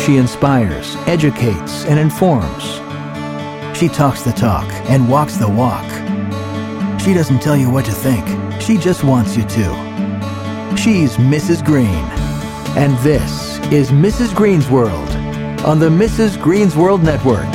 She inspires, educates, and informs. She talks the talk and walks the walk. She doesn't tell you what to think. She just wants you to. She's Mrs. Green. And this is Mrs. Green's World on the Mrs. Green's World Network.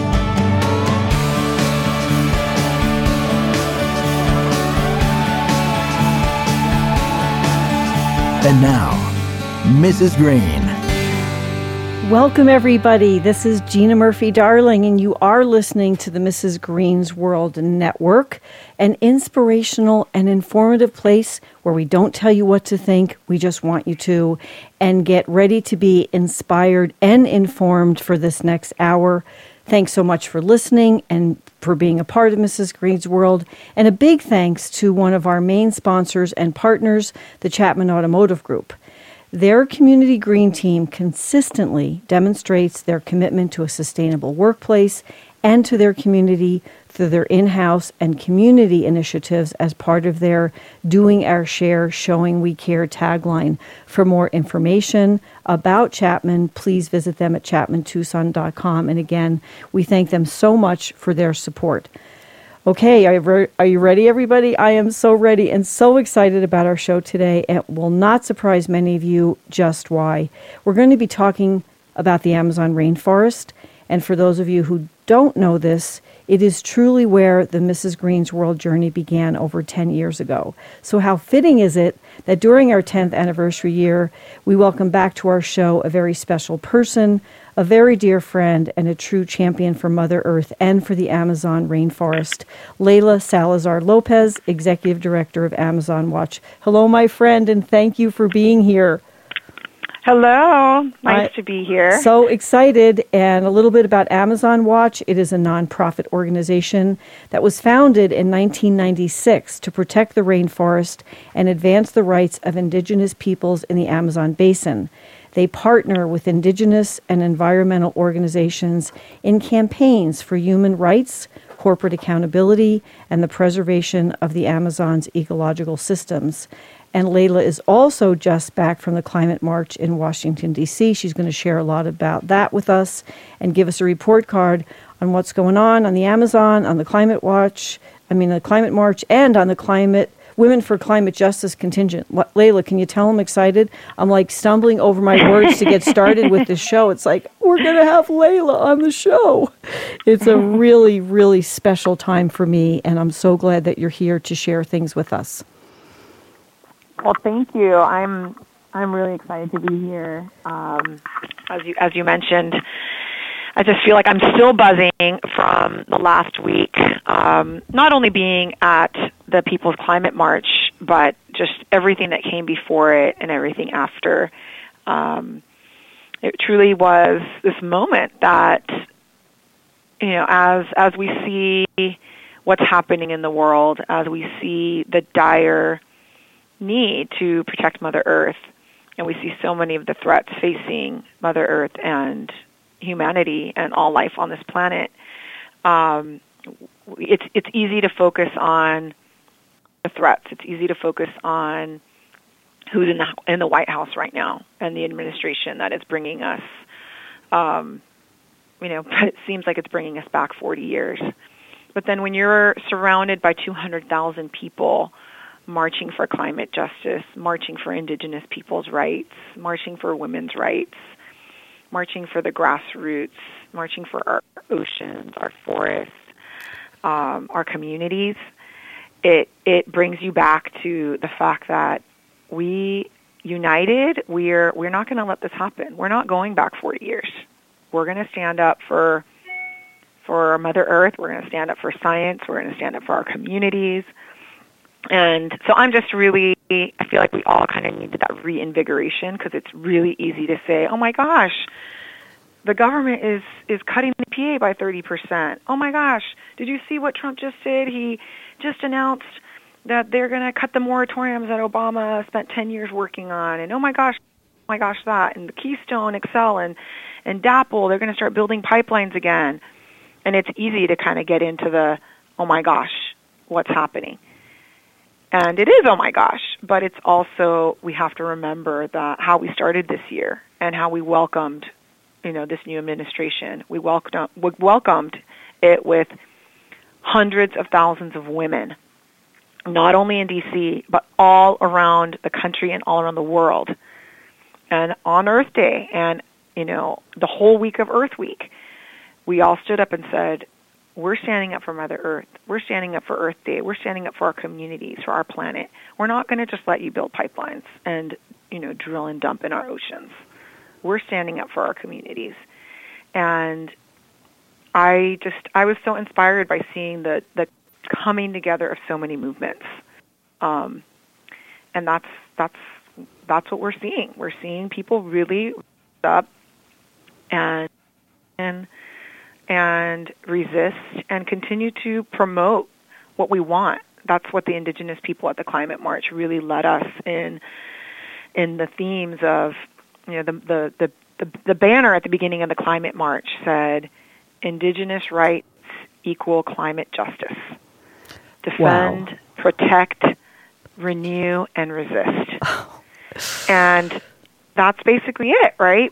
And now, Mrs. Green. Welcome, everybody. This is Gina Murphy-Darling, and you are listening to the Mrs. Green's World Network, an inspirational and informative place where we don't tell you what to think, we just want you to, and get ready to be inspired and informed for this next hour. Thanks so much for listening and for being a part of Mrs. Green's World. And a big thanks to one of our main sponsors and partners, the Chapman Automotive Group. Their Community Green team consistently demonstrates their commitment to a sustainable workplace and to their community through their in-house and community initiatives as part of their Doing Our Share, Showing We Care tagline. For more information about Chapman, please visit them at chapmantucson.com. And again, we thank them so much for their support. Okay, are you ready, everybody? I am so ready and so excited about our show today. It will not surprise many of you just why. We're going to be talking about the Amazon rainforest. And for those of you who don't know this, it is truly where the Mrs. Green's World journey began over 10 years ago. So how fitting is it that during our 10th anniversary year, we welcome back to our show a very special person, a very dear friend, and a true champion for Mother Earth and for the Amazon rainforest, Layla Salazar Lopez, Executive Director of Amazon Watch. Hello, my friend, and thank you for being here. Hello. Nice to be here. So excited. And a little bit about Amazon Watch. It is a nonprofit organization that was founded in 1996 to protect the rainforest and advance the rights of indigenous peoples in the Amazon basin. They partner with indigenous and environmental organizations in campaigns for human rights, corporate accountability, and the preservation of the Amazon's ecological systems. And Layla is also just back from the Climate March in Washington, D.C. She's going to share a lot about that with us and give us a report card on what's going on the Amazon, on the Climate March, and on the Women for Climate Justice contingent. Layla, can you tell I'm excited? I'm like stumbling over my words to get started with this show. It's like, we're going to have Layla on the show. It's a really, really special time for me, and I'm so glad that you're here to share things with us. Well, thank you. I'm really excited to be here. As you mentioned, I just feel like I'm still buzzing from the last week, not only being at the People's Climate March, but just everything that came before it and everything after. It truly was this moment that, as we see what's happening in the world, as we see the dire need to protect Mother Earth, and we see so many of the threats facing Mother Earth and humanity and all life on this planet, it's easy to focus on the threats. It's easy to focus on who's in the White House right now and the administration that is bringing us, it seems like it's bringing us back 40 years. But then when you're surrounded by 200,000 people marching for climate justice, marching for indigenous people's rights, marching for women's rights, marching for the grassroots, marching for our oceans, our forests, our communities, it brings you back to the fact that we united, we're not going to let this happen. We're not going back 40 years. We're going to stand up for Mother Earth. We're going to stand up for science. We're going to stand up for our communities. And so I'm just really, I feel like we all kind of needed that reinvigoration, because it's really easy to say, oh my gosh, the government is cutting the EPA by 30%. Oh my gosh, did you see what Trump just did? He just announced that they're going to cut the moratoriums that Obama spent 10 years working on. And oh my gosh, that. And the Keystone XL and DAPL, they're going to start building pipelines again. And it's easy to kind of get into the, oh my gosh, what's happening? And it is, oh my gosh, but it's also, we have to remember that how we started this year and how we welcomed this new administration. We welcomed it with hundreds of thousands of women, not only in D.C., but all around the country and all around the world. And on Earth Day and, the whole week of Earth Week, we all stood up and said, we're standing up for Mother Earth. We're standing up for Earth Day. We're standing up for our communities, for our planet. We're not going to just let you build pipelines and, drill and dump in our oceans. We're standing up for our communities. And I was so inspired by seeing the coming together of so many movements. And that's what we're seeing. We're seeing people really up and resist and continue to promote what we want. That's what the Indigenous people at the Climate March really led us in the themes of, the banner at the beginning of the Climate March said, Indigenous rights equal climate justice. Defend, Wow. Protect, renew, and resist. And that's basically it, right?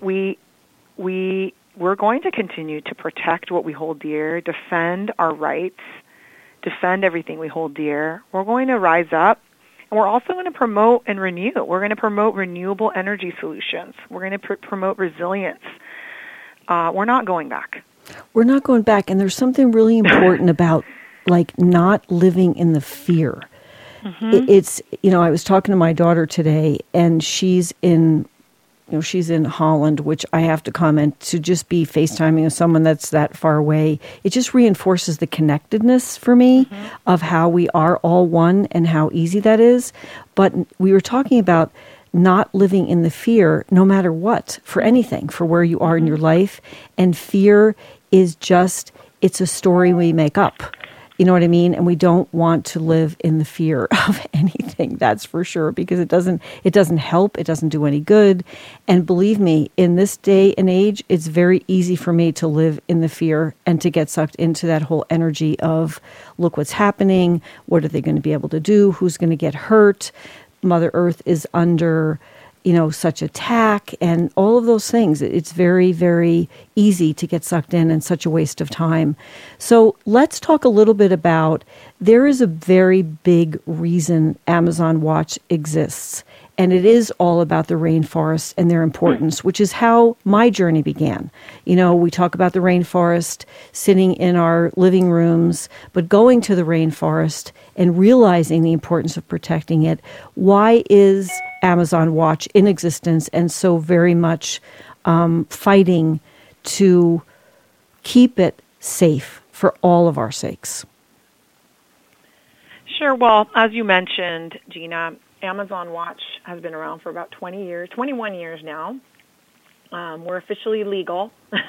We're going to continue to protect what we hold dear, defend our rights, defend everything we hold dear. We're going to rise up, and we're also going to promote and renew. We're going to promote renewable energy solutions. We're going to promote resilience. We're not going back. We're not going back. And there's something really important about not living in the fear. Mm-hmm. It's, I was talking to my daughter today, and she's in Holland, which I have to comment, to just be FaceTiming with someone that's that far away. It just reinforces the connectedness for me of how we are all one and how easy that is. But we were talking about not living in the fear, no matter what, for anything, for where you are in your life. And fear is it's a story we make up. You know what I mean? And we don't want to live in the fear of anything, that's for sure, because it doesn't help, it doesn't do any good. And believe me, in this day and age, it's very easy for me to live in the fear and to get sucked into that whole energy of, look what's happening, what are they going to be able to do, who's going to get hurt, Mother Earth is under such attack and all of those things. It's very, very easy to get sucked in and such a waste of time. So let's talk a little bit about, there is a very big reason Amazon Watch exists. And it is all about the rainforest and their importance, which is how my journey began. We talk about the rainforest sitting in our living rooms, but going to the rainforest and realizing the importance of protecting it. Why is Amazon Watch in existence and so very much fighting to keep it safe for all of our sakes? Sure. Well, as you mentioned, Gina, Amazon Watch has been around for about 21 years now. We're officially legal.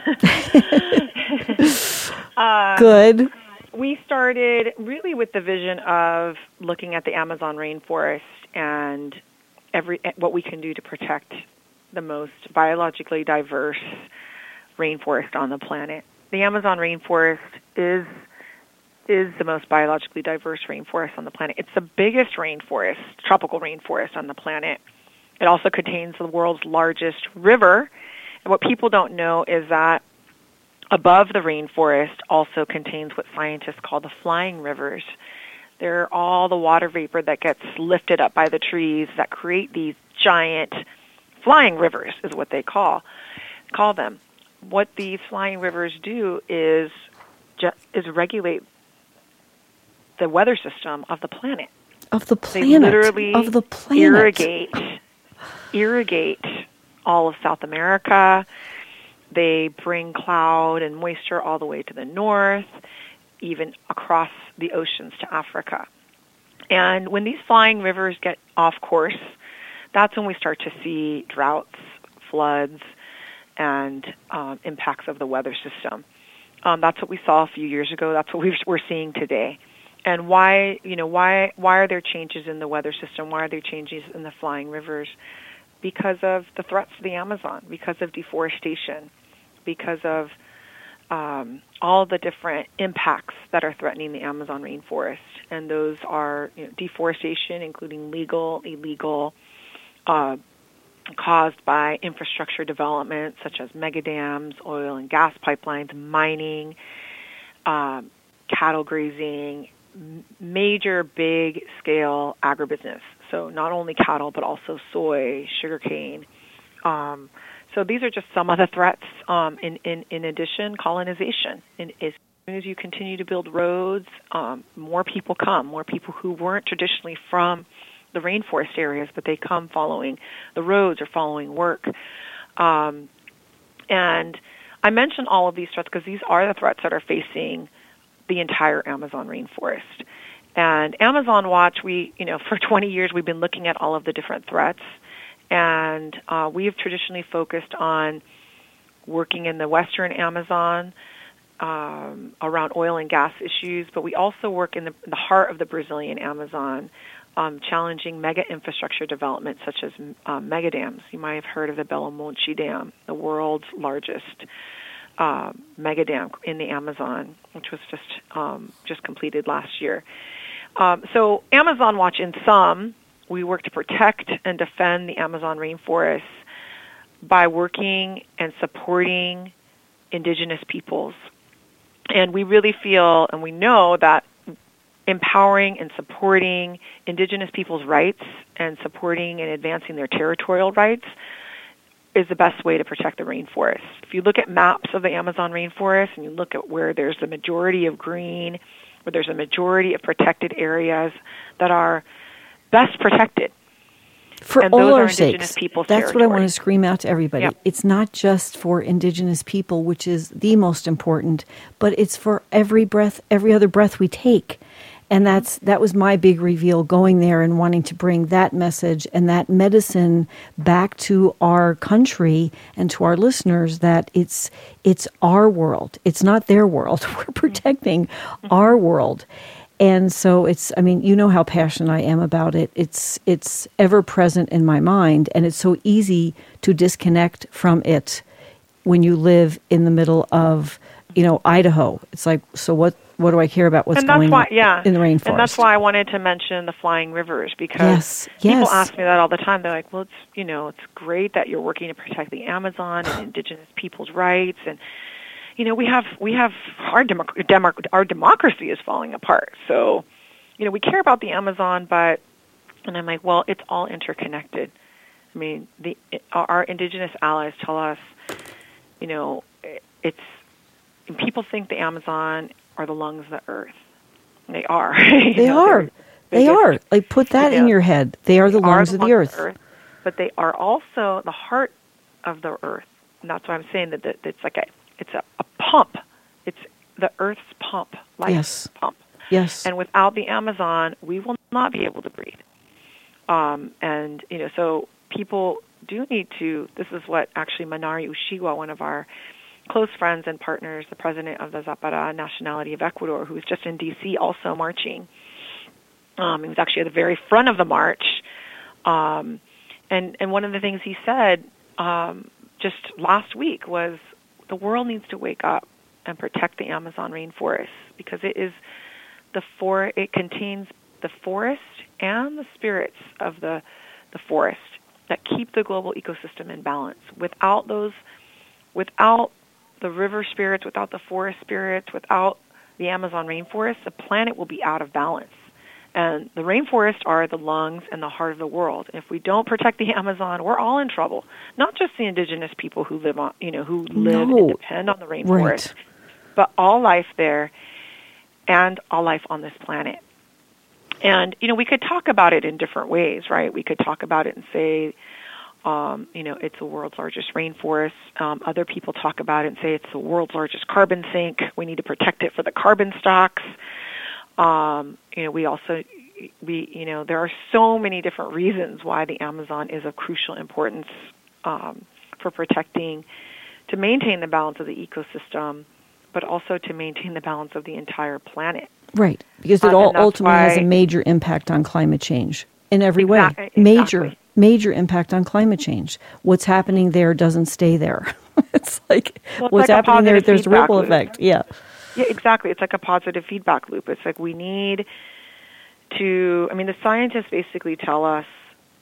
Good. We started really with the vision of looking at the Amazon rainforest and what we can do to protect the most biologically diverse rainforest on the planet. The Amazon rainforest is the most biologically diverse rainforest on the planet. It's the biggest rainforest, tropical rainforest on the planet. It also contains the world's largest river. And what people don't know is that above the rainforest also contains what scientists call the flying rivers. They're all the water vapor that gets lifted up by the trees that create these giant flying rivers, is what they call them. What these flying rivers do is regulate the weather system of the planet. Of the planet. They literally of the planet. irrigate all of South America. They bring cloud and moisture all the way to the north, even across the oceans to Africa. And when these flying rivers get off course, that's when we start to see droughts, floods, and impacts of the weather system. That's what we saw a few years ago. That's what we're seeing today. And why are there changes in the weather system? Why are there changes in the flying rivers? Because of the threats to the Amazon, because of deforestation, because of all the different impacts that are threatening the Amazon rainforest. And those are deforestation, including legal, illegal, caused by infrastructure development such as mega dams, oil and gas pipelines, mining, cattle grazing, major big-scale agribusiness. So not only cattle, but also soy, sugarcane. So these are just some of the threats. In addition, colonization. And as soon as you continue to build roads, more people come, more people who weren't traditionally from the rainforest areas, but they come following the roads or following work. And I mention all of these threats because these are the threats that are facing the entire Amazon rainforest. And Amazon Watch, for 20 years we've been looking at all of the different threats, and we have traditionally focused on working in the western Amazon around oil and gas issues, but we also work in the heart of the Brazilian Amazon, challenging mega infrastructure development such as mega dams. You might have heard of the Belo Monte Dam, the world's largest mega dam in the Amazon, which was just completed last year. So Amazon Watch, in sum, we work to protect and defend the Amazon rainforests by working and supporting indigenous peoples. And we really feel and we know that empowering and supporting indigenous people's rights and supporting and advancing their territorial rights is the best way to protect the rainforest. If you look at maps of the Amazon rainforest and you look at where there's the majority of green, where there's a majority of protected areas that are best protected. For and all those our are indigenous sakes, people's that's territory. what I want to scream out to everybody. Yep. It's not just for indigenous people, which is the most important, but it's for every other breath we take. And that was my big reveal going there and wanting to bring that message and that medicine back to our country and to our listeners, that it's our world. It's not their world. We're protecting our world. And so you know how passionate I am about it. It's ever present in my mind, and it's so easy to disconnect from it when you live in the middle of, Idaho. It's like, so what do I care about what's going on in the rainforest? And that's why I wanted to mention the flying rivers, because people ask me that all the time. They're like, well, it's great that you're working to protect the Amazon and indigenous people's rights, and we have our democracy is falling apart. So, we care about the Amazon, and I'm like, well, it's all interconnected. I mean, our indigenous allies tell us, people think the Amazon are the lungs of the earth. They are. They are. They are. Like, put that in your head. They are the lungs of the earth. But they are also the heart of the earth. And that's why I'm saying that it's like it's a pump. It's the earth's pump, life's pump. Yes. And without the Amazon, we will not be able to breathe. So people do need to. This is what actually Manari Ushigwa, one of our close friends and partners, the president of the Zapara nationality of Ecuador, who was just in D.C. also marching. He was actually at the very front of the march. And one of the things he said just last week was, the world needs to wake up and protect the Amazon rainforest, because it contains the forest and the spirits of the forest that keep the global ecosystem in balance. Without the river spirits, without the forest spirits, without the Amazon rainforest, the planet will be out of balance. And the rainforests are the lungs and the heart of the world. If we don't protect the Amazon, we're all in trouble. Not just the indigenous people who live and depend on the rainforest, but all life there and all life on this planet. And, we could talk about it in different ways, right? We could talk about it and say, it's the world's largest rainforest. Other people talk about it and say it's the world's largest carbon sink. We need to protect it for the carbon stocks. There are so many different reasons why the Amazon is of crucial importance for protecting, to maintain the balance of the ecosystem, but also to maintain the balance of the entire planet. Right, because it ultimately has a major impact on climate change in every way. Major impact on climate change. What's happening there doesn't stay there. It's like what's happening there, there's a ripple effect. Yeah. Yeah, exactly. It's like a positive feedback loop. It's like we need to, the scientists basically tell us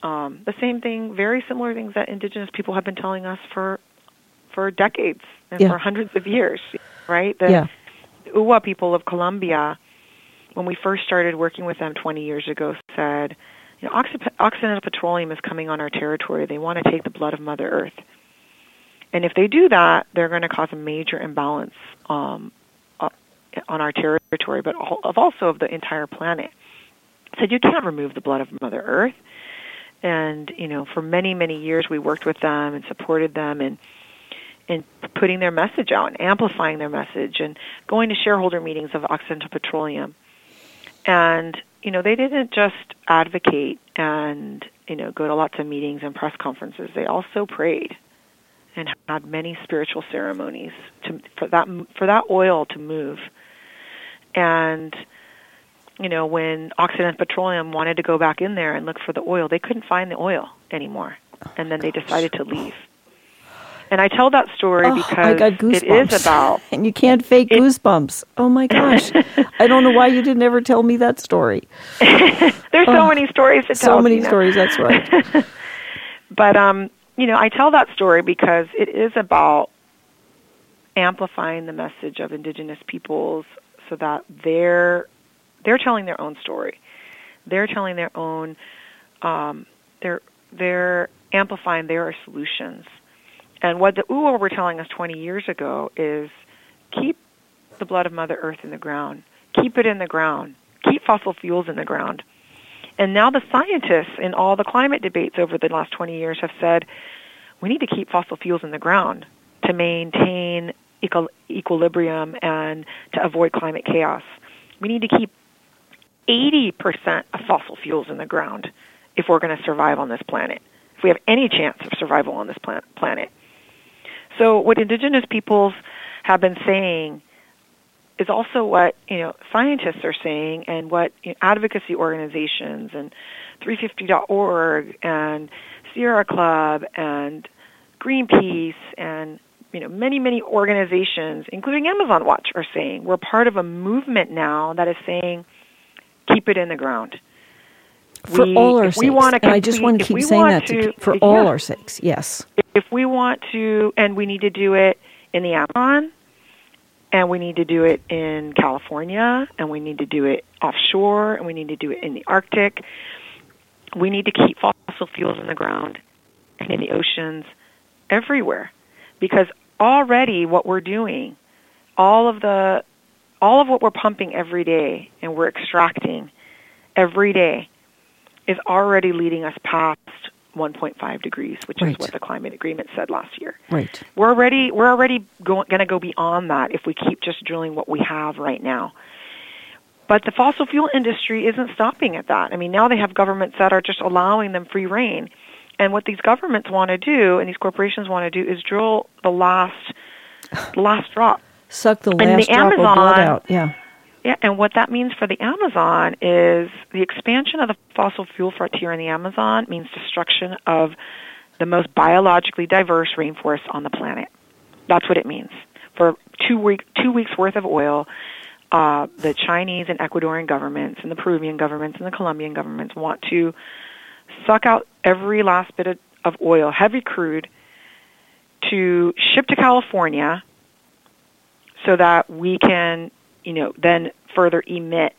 The same thing, very similar things that indigenous people have been telling us for decades and for hundreds of years, right? The Uwa people of Colombia, when we first started working with them 20 years ago, said, Occidental Petroleum is coming on our territory. They want to take the blood of Mother Earth. And if they do that, they're going to cause a major imbalance on our territory, but also of the entire planet. Said, you can't remove the blood of Mother Earth. And, for many, many years we worked with them and supported them in putting their message out and amplifying their message and going to shareholder meetings of Occidental Petroleum. And, they didn't just advocate and, go to lots of meetings and press conferences. They also prayed and had many spiritual ceremonies for that oil to move. And, when Occidental Petroleum wanted to go back in there and look for the oil, they couldn't find the oil anymore. And then they decided to leave. And I tell that story because it is about... And you can't fake goosebumps. Oh, my gosh. I don't know why you didn't ever tell me that story. There's so many stories to tell. So many stories, that's right. But, I tell that story because it is about amplifying the message of indigenous peoples so that they're telling their own story. They're telling their own... they're amplifying their solutions. And what the Uwa were telling us 20 years ago is keep the blood of Mother Earth in the ground. Keep it in the ground. Keep fossil fuels in the ground. And now the scientists in all the climate debates over the last 20 years have said, we need to keep fossil fuels in the ground to maintain equilibrium and to avoid climate chaos. We need to keep 80% of fossil fuels in the ground if we're going to survive on this planet, if we have any chance of survival on this planet. So what indigenous peoples have been saying is also what scientists are saying, and what advocacy organizations and 350.org and Sierra Club and Greenpeace and many, many organizations, including Amazon Watch, are saying. We're part of a movement now that is saying, keep it in the ground. For all our sakes. And I just want to keep saying that for all our sakes, yes. If we want to, and we need to do it in the Amazon, and we need to do it in California, and we need to do it offshore, and we need to do it in the Arctic, we need to keep fossil fuels in the ground and in the oceans everywhere. Because already what we're doing, all of what we're pumping every day and we're extracting every day is already leading us past 1.5 degrees, which is what the climate agreement said last year. Right. We're already going to go beyond that if we keep just drilling what we have right now. But the fossil fuel industry isn't stopping at that. I mean, now they have governments that are just allowing them free rein. And what these governments want to do and these corporations want to do is drill the last drop. Suck the last drop of blood out. Yeah. Yeah, and what that means for the Amazon is the expansion of the fossil fuel frontier in the Amazon means destruction of the most biologically diverse rainforest on the planet. That's what it means. For 2 weeks worth of oil, the Chinese and Ecuadorian governments and the Peruvian governments and the Colombian governments want to suck out every last bit of oil, heavy crude, to ship to California so that we can then further emit,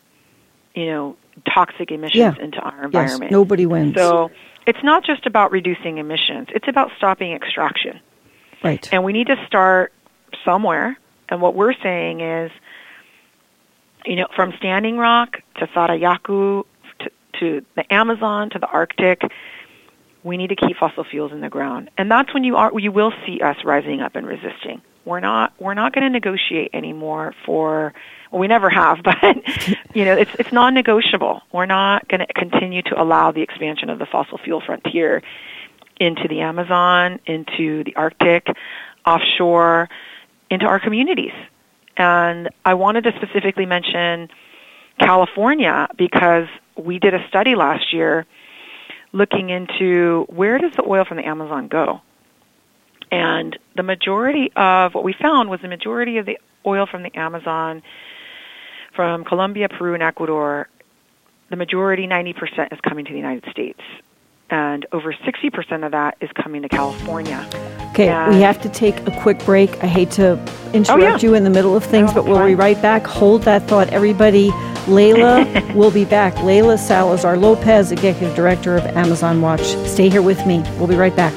toxic emissions into our environment. Yes, nobody wins. So it's not just about reducing emissions. It's about stopping extraction. Right. And we need to start somewhere. And what we're saying is, from Standing Rock to Sarayaku to the Amazon to the Arctic, we need to keep fossil fuels in the ground. And that's when you will see us rising up and resisting. We're not going to negotiate anymore we never have, but it's non-negotiable. We're not going to continue to allow the expansion of the fossil fuel frontier into the Amazon, into the Arctic, offshore, into our communities. And I wanted to specifically mention California because we did a study last year looking into where does the oil from the Amazon go? And the majority of what we found was the majority of the oil from the Amazon, from Colombia, Peru, and Ecuador, the majority, 90%, is coming to the United States. and over 60% of that is coming to California. Okay, we have to take a quick break. I hate to interrupt you in the middle of things, but we'll be right back. Hold that thought, everybody. Layla will be back. Layla Salazar Lopez, Executive Director of Amazon Watch. Stay here with me. We'll be right back.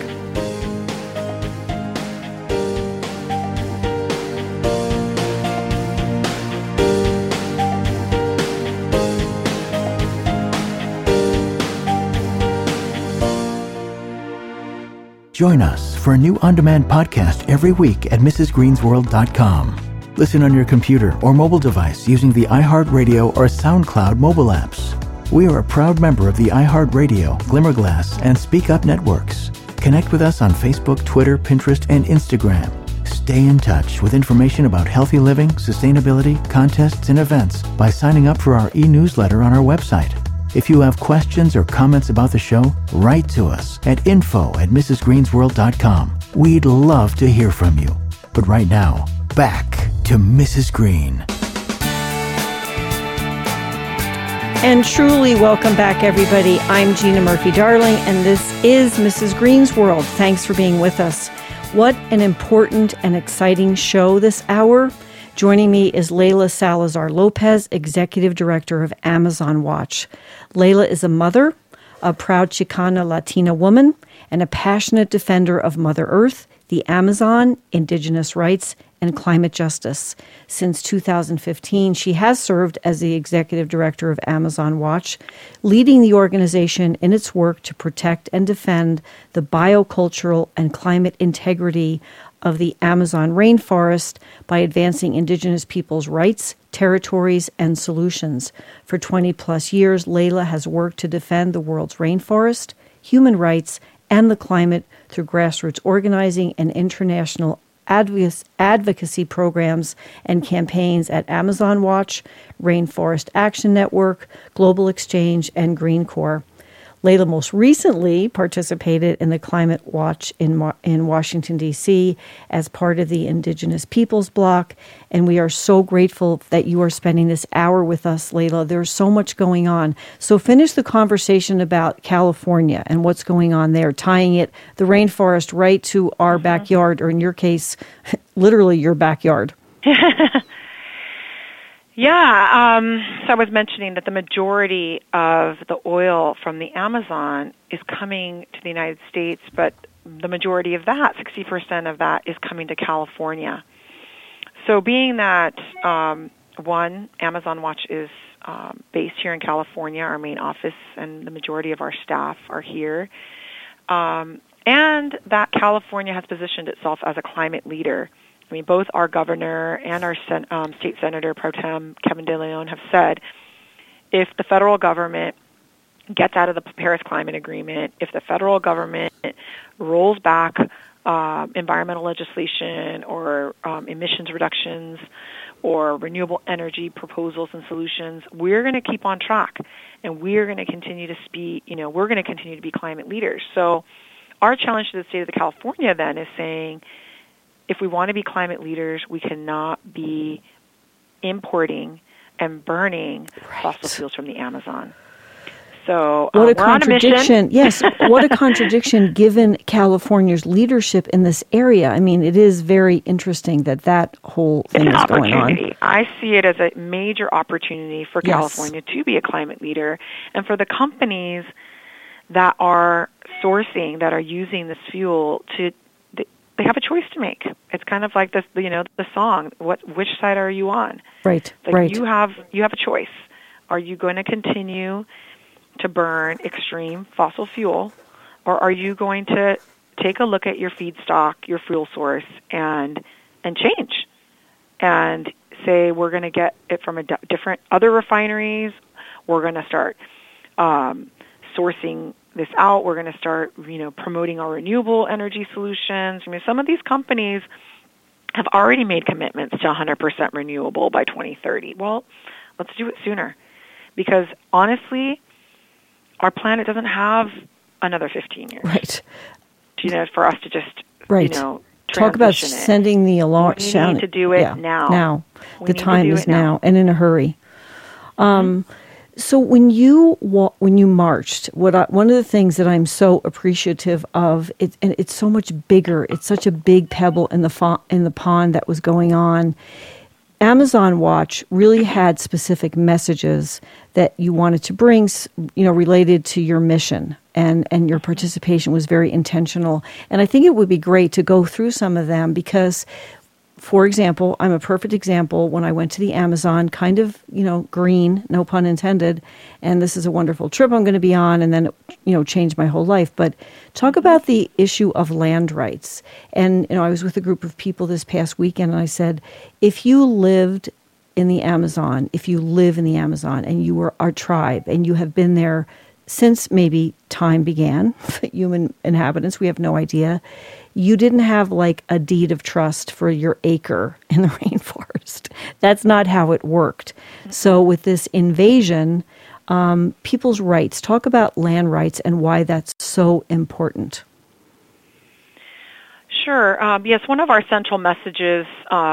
Join us for a new on-demand podcast every week at mrsgreensworld.com. Listen on your computer or mobile device using the iHeartRadio or SoundCloud mobile apps. We are a proud member of the iHeartRadio, Glimmerglass, and Speak Up networks. Connect with us on Facebook, Twitter, Pinterest, and Instagram. Stay in touch with information about healthy living, sustainability, contests, and events by signing up for our e-newsletter on our website. If you have questions or comments about the show, write to us at info@mrsgreensworld.com. We'd love to hear from you. But right now, back to Mrs. Green. And truly welcome back, everybody. I'm Gina Murphy-Darling, and this is Mrs. Green's World. Thanks for being with us. What an important and exciting show this hour. Joining me is Layla Salazar Lopez, Executive Director of Amazon Watch. Layla is a mother, a proud Chicana Latina woman, and a passionate defender of Mother Earth, the Amazon, indigenous rights, and climate justice. Since 2015, she has served as the Executive Director of Amazon Watch, leading the organization in its work to protect and defend the biocultural and climate integrity of the Amazon rainforest by advancing indigenous peoples' rights, territories, and solutions. For 20 plus years, Layla has worked to defend the world's rainforest, human rights, and the climate through grassroots organizing and international advocacy programs and campaigns at Amazon Watch, Rainforest Action Network, Global Exchange, and Green Corps. Layla most recently participated in the Climate Watch in Washington, D.C. as part of the Indigenous Peoples Bloc, and we are so grateful that you are spending this hour with us, Layla. There's so much going on. So finish the conversation about California and what's going on there, tying the rainforest, right to our backyard, or in your case, literally your backyard. Yeah, so I was mentioning that the majority of the oil from the Amazon is coming to the United States, but the majority of that, 60% of that, is coming to California. So being that, Amazon Watch is based here in California, our main office, and the majority of our staff are here, and that California has positioned itself as a climate leader. I mean, both our governor and our state senator pro tem, Kevin De Leon, have said if the federal government gets out of the Paris Climate Agreement, if the federal government rolls back environmental legislation or emissions reductions or renewable energy proposals and solutions, we're going to keep on track, and we're going to continue to we're going to continue to be climate leaders. So our challenge to the state of California then is saying, if we want to be climate leaders, we cannot be importing and burning fossil fuels from the Amazon. So what a we're contradiction! On a mission. Yes, what a contradiction given California's leadership in this area. I mean, it is very interesting that whole thing is going on. I see it as a major opportunity for California to be a climate leader, and for the companies that are sourcing, that are using this fuel they have a choice to make. It's kind of like this, the song. Which side are you on? Right. Like right. You have a choice. Are you going to continue to burn extreme fossil fuel, or are you going to take a look at your feedstock, your fuel source, and change, and say we're going to get it from different other refineries. We're going to start sourcing this out. We're going to start, promoting our renewable energy solutions. I mean, some of these companies have already made commitments to 100% renewable by 2030. Well, let's do it sooner, because honestly, our planet doesn't have another 15 years. Right. For us to just, talk about sending the alarm. We need to do it now. Now. The time is now, and in a hurry. So when you marched, one of the things that I'm so appreciative of, and it's so much bigger. It's such a big pebble in the pond that was going on. Amazon Watch really had specific messages that you wanted to bring, related to your mission, and your participation was very intentional. And I think it would be great to go through some of them because, for example, I'm a perfect example. When I went to the Amazon, kind of, green, no pun intended, and this is a wonderful trip I'm going to be on, and then, it changed my whole life. But talk about the issue of land rights. And, I was with a group of people this past weekend, and I said, if you lived in the Amazon, if you live in the Amazon, and you were our tribe, and you have been there since maybe time began, human inhabitants, we have no idea, you didn't have like a deed of trust for your acre in the rainforest. That's not how it worked. So with this invasion, people's rights, talk about land rights and why that's so important. Sure. Yes, one of our central messages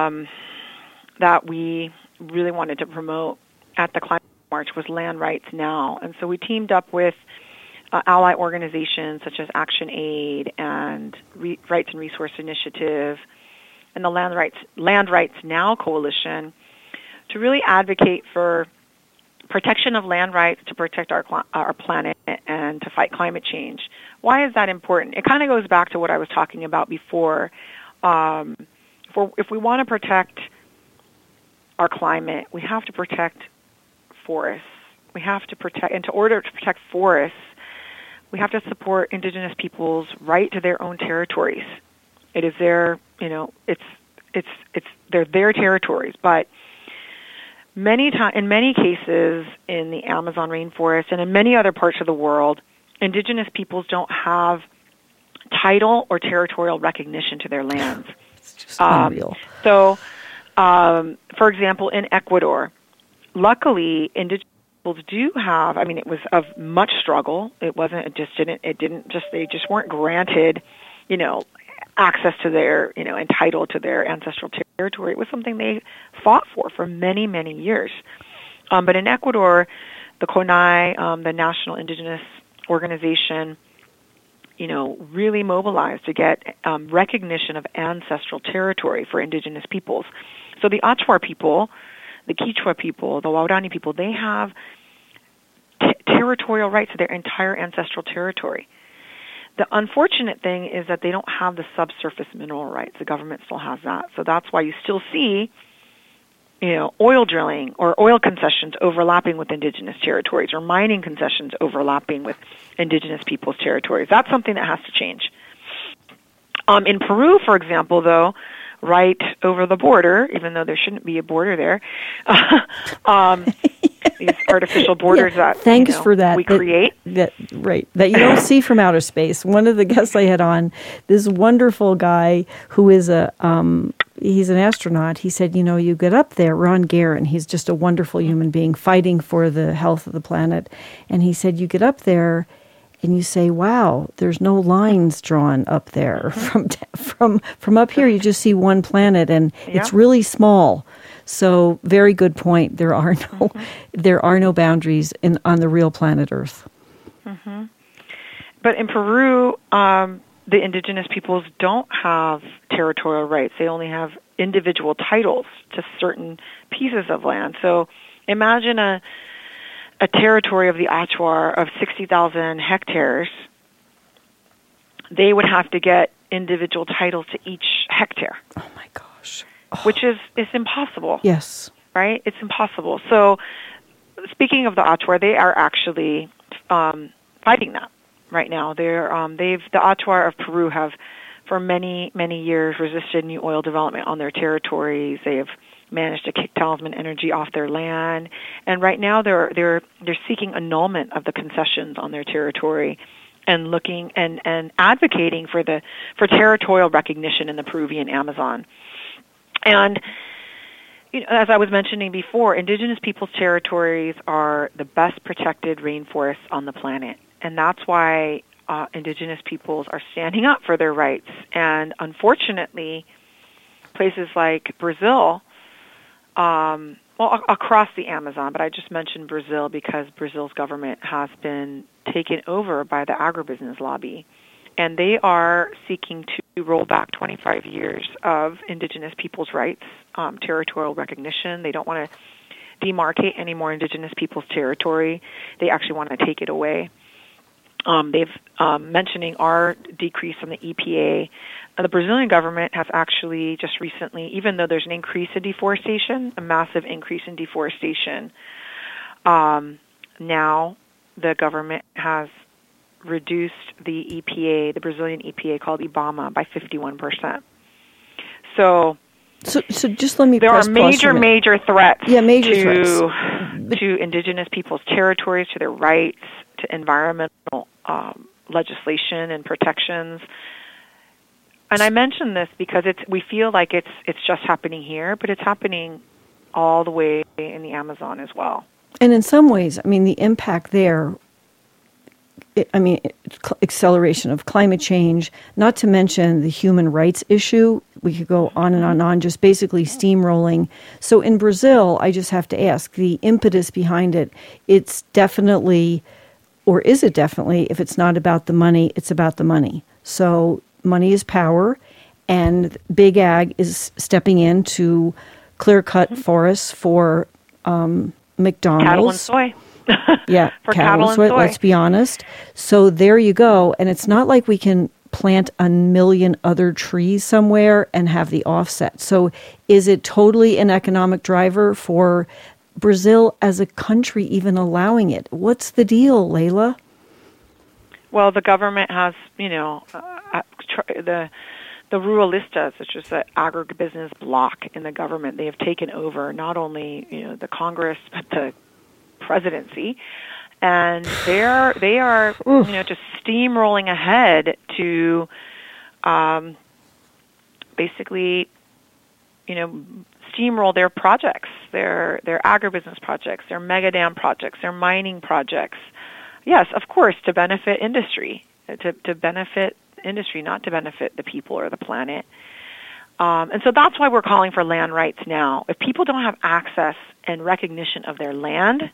that we really wanted to promote at the Climate March was land rights now. And so we teamed up with ally organizations such as Action Aid and Rights and Resource Initiative and the Land Rights Now Coalition to really advocate for protection of land rights to protect our planet and to fight climate change. Why is that important? It kind of goes back to what I was talking about before. If we want to protect our climate, we have to protect forests. We have to protect, and in order to protect forests, we have to support Indigenous people's right to their own territories. It is their, they're their territories. But in many cases in the Amazon rainforest and in many other parts of the world, Indigenous peoples don't have title or territorial recognition to their lands. It's just unreal. So, for example, in Ecuador, luckily, Indigenous peoples do have, it was of much struggle. They just weren't granted, access to their, entitled to their ancestral territory. It was something they fought for many, many years. But in Ecuador, the CONAI, the National Indigenous Organization, really mobilized to get recognition of ancestral territory for Indigenous peoples. So the Achuar people, the Quechua people, the Waorani people, they have territorial rights to their entire ancestral territory. The unfortunate thing is that they don't have the subsurface mineral rights. The government still has that. So that's why you still see, oil drilling or oil concessions overlapping with Indigenous territories or mining concessions overlapping with Indigenous people's territories. That's something that has to change. In Peru, for example, though, right over the border, even though there shouldn't be a border there, these artificial borders for that we create. That you don't see from outer space. One of the guests I had on, this wonderful guy who is he's an astronaut. He said, you get up there, Ron Guerin, he's just a wonderful human being fighting for the health of the planet. And he said, you get up there and you say, wow, there's no lines drawn up there. From up here, you just see one planet, and it's really small. So, very good point. There are no boundaries on the real planet Earth. Mm-hmm. But in Peru, the Indigenous peoples don't have territorial rights. They only have individual titles to certain pieces of land. So, imagine a territory of the Achuar of 60,000 hectares. They would have to get individual titles to each hectare. Oh my gosh. Oh. Which is impossible. Yes. Right? It's impossible. So speaking of the Achuar, they are actually fighting that right now. The Achuar of Peru have for many, many years resisted new oil development on their territories. They have managed to kick Talisman Energy off their land, and right now they're seeking annulment of the concessions on their territory, and looking and advocating for territorial recognition in the Peruvian Amazon. And as I was mentioning before, Indigenous peoples' territories are the best protected rainforests on the planet, and that's why Indigenous peoples are standing up for their rights. And unfortunately, places like Brazil, well, across the Amazon, but I just mentioned Brazil because Brazil's government has been taken over by the agribusiness lobby, and they are seeking to roll back 25 years of indigenous people's rights, territorial recognition. They don't want to demarcate any more indigenous people's territory. They actually want to take it away. They've mentioning our decrease from the EPA. The Brazilian government has actually just recently, even though there's an increase in deforestation, a massive increase in deforestation, now the government has reduced the EPA, the Brazilian EPA called IBAMA, by 51%. So just let me. There are major threats. Yeah, major threats to indigenous people's territories, to their rights, to environmental legislation and protections. And I mention this because we feel like it's just happening here, but it's happening all the way in the Amazon as well. And in some ways, I mean, the impact there, acceleration of climate change, not to mention the human rights issue. We could go on and on, just basically steamrolling. So in Brazil, I just have to ask, the impetus behind it, it's definitely, or is it definitely, if it's not about the money, it's about the money. So money is power, and Big Ag is stepping in to clear-cut forests for McDonald's. Cattle and soy. Yeah, for cattle and soy, let's be honest. So there you go. And it's not like we can plant a million other trees somewhere and have the offset. So is it totally an economic driver for Brazil as a country even allowing it? What's the deal, Layla? Well, the government has, the Ruralistas, which is the agribusiness bloc in the government, they have taken over not only, the Congress, but the presidency, and they are just steamrolling ahead to basically steamroll their projects, their agribusiness projects, their mega dam projects, their mining projects. Yes, of course, to benefit industry, to benefit industry, not to benefit the people or the planet. And so that's why we're calling for land rights now. If people don't have access and recognition of their land,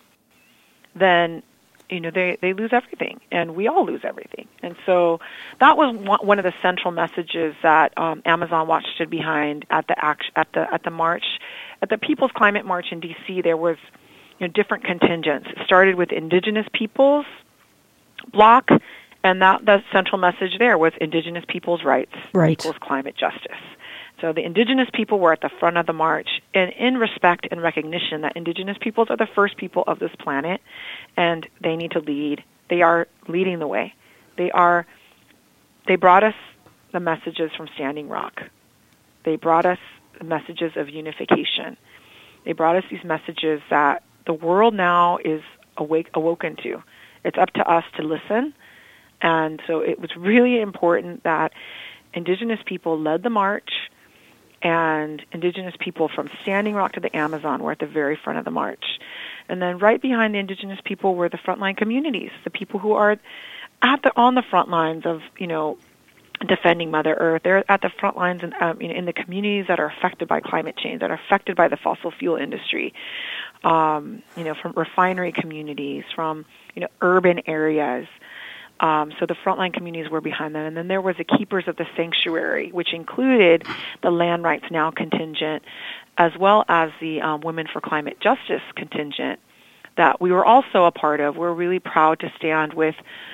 then they lose everything, and we all lose everything. And so that was one of the central messages that Amazon Watch stood behind at the march, at the People's Climate March in D.C. There was different contingents. It started with Indigenous Peoples bloc, and the central message there was Indigenous people's rights equals climate justice. So the Indigenous people were at the front of the march, and in respect and recognition that Indigenous peoples are the first people of this planet, and they need to lead. They are leading the way. They brought us the messages from Standing Rock. They brought us the messages of unification. They brought us these messages that the world now is awoken to. It's up to us to listen, and so it was really important that Indigenous people led the march, and Indigenous people from Standing Rock to the Amazon were at the very front of the march. And then right behind the Indigenous people were the frontline communities, the people who are on the front lines of, defending Mother Earth. They're at the front lines in the communities that are affected by climate change, that are affected by the fossil fuel industry, from refinery communities, from, urban areas. So the frontline communities were behind them. And then there was the Keepers of the Sanctuary, which included the Land Rights Now contingent, as well as the Women for Climate Justice contingent that we were also a part of. We're really proud to stand with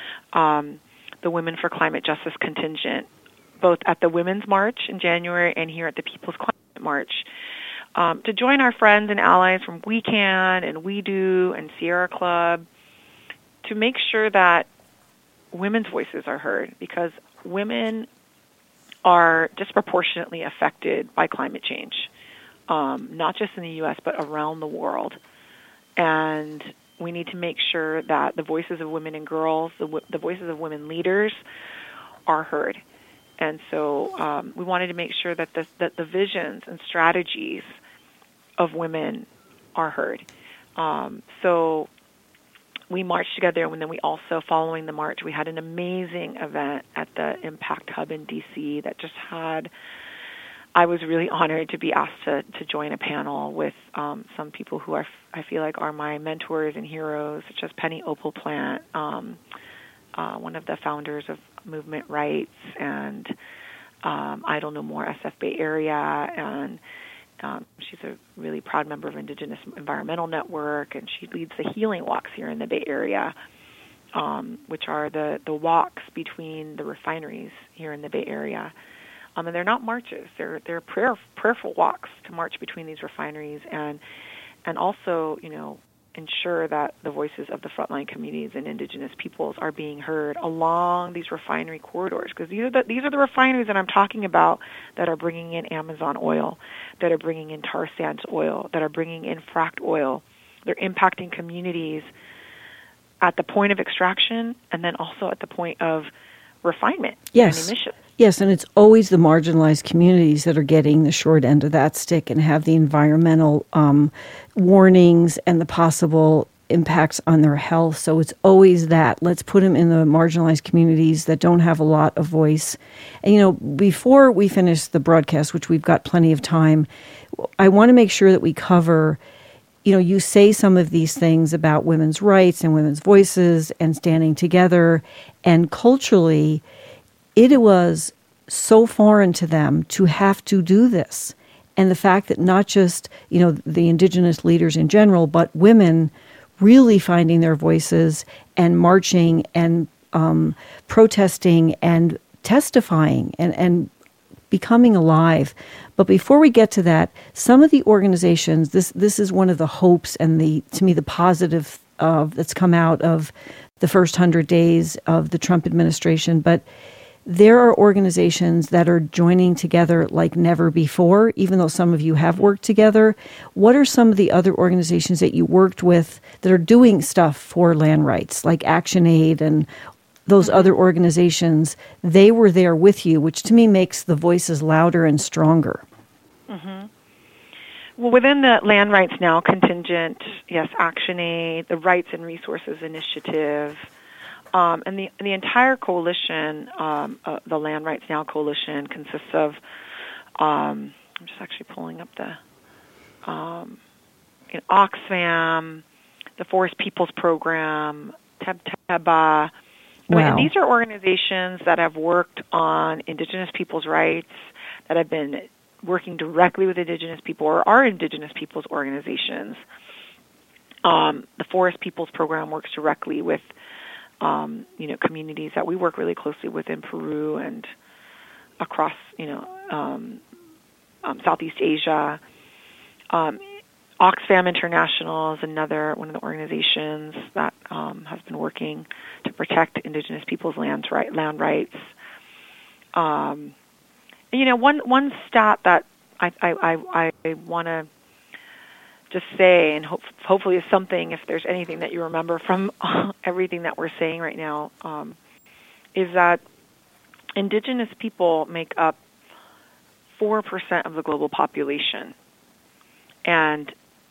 the Women for Climate Justice contingent, both at the Women's March in January and here at the People's Climate March, to join our friends and allies from We Can and We Do and Sierra Club to make sure that women's voices are heard, because women are disproportionately affected by climate change, not just in the U.S., but around the world. And we need to make sure that the voices of women and girls, the voices of women leaders are heard. And so we wanted to make sure that the visions and strategies of women are heard. So we marched together, and then we also, following the march, we had an amazing event at the Impact Hub in D.C. that just had I was really honored to be asked to join a panel with some people who I feel like are my mentors and heroes, such as Penny Opal-Plant, one of the founders of Movement Rights, and Idle No More SF Bay Area, and she's a really proud member of Indigenous Environmental Network, and she leads the Healing Walks here in the Bay Area, which are the walks between the refineries here in the Bay Area. And they're not marches; they're prayerful walks to march between these refineries, and also, ensure that the voices of the frontline communities and Indigenous peoples are being heard along these refinery corridors. Because these are the refineries that I'm talking about that are bringing in Amazon oil, that are bringing in tar sands oil, that are bringing in fracked oil. They're impacting communities at the point of extraction and then also at the point of refinement and emissions. Yes, and it's always the marginalized communities that are getting the short end of that stick and have the environmental warnings and the possible impacts on their health. So it's always that. Let's put them in the marginalized communities that don't have a lot of voice. And, before we finish the broadcast, which we've got plenty of time, I want to make sure that we cover, you say some of these things about women's rights and women's voices and standing together, and culturally, it was so foreign to them to have to do this. And the fact that not just, the Indigenous leaders in general, but women really finding their voices and marching and protesting and testifying and becoming alive. But before we get to that, some of the organizations, this is one of the hopes and to me, the positive that's come out of the first 100 days of the Trump administration. But there are organizations that are joining together like never before, even though some of you have worked together. What are some of the other organizations that you worked with that are doing stuff for land rights, like ActionAid and those other organizations? They were there with you, which to me makes the voices louder and stronger. Mm-hmm. Well, within the Land Rights Now contingent, yes, ActionAid, the Rights and Resources Initiative, and the entire coalition, the Land Rights Now coalition, consists of, I'm just actually pulling up the, Oxfam, the Forest Peoples Program, TEBA. Wow. And these are organizations that have worked on Indigenous people's rights, that have been working directly with Indigenous people or are Indigenous people's organizations. The Forest Peoples Program works directly with communities that we work really closely with in Peru and across, Southeast Asia. Oxfam International is one of the organizations that has been working to protect Indigenous people's land rights. One stat that I want to just say, and hopefully is something, if there's anything that you remember from everything that we're saying right now, is that Indigenous people make up 4% of the global population, and